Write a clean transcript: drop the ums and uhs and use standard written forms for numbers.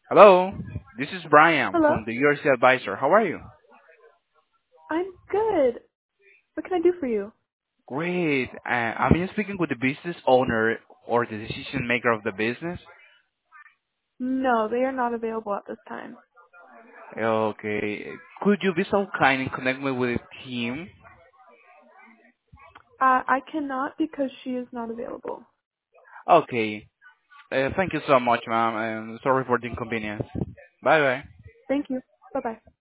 Hello, this is Brian Hello? from the URC Advisor. How are you? I'm good. What can I do for you? Great. I'm here speaking with the business owner or the decision maker of the business. No, they are not available at this time. Okay. Could you be so kind and connect me with the team? I cannot because she is not available. Okay. Thank you so much, ma'am, and sorry for the inconvenience. Bye bye. Thank you. Bye-bye.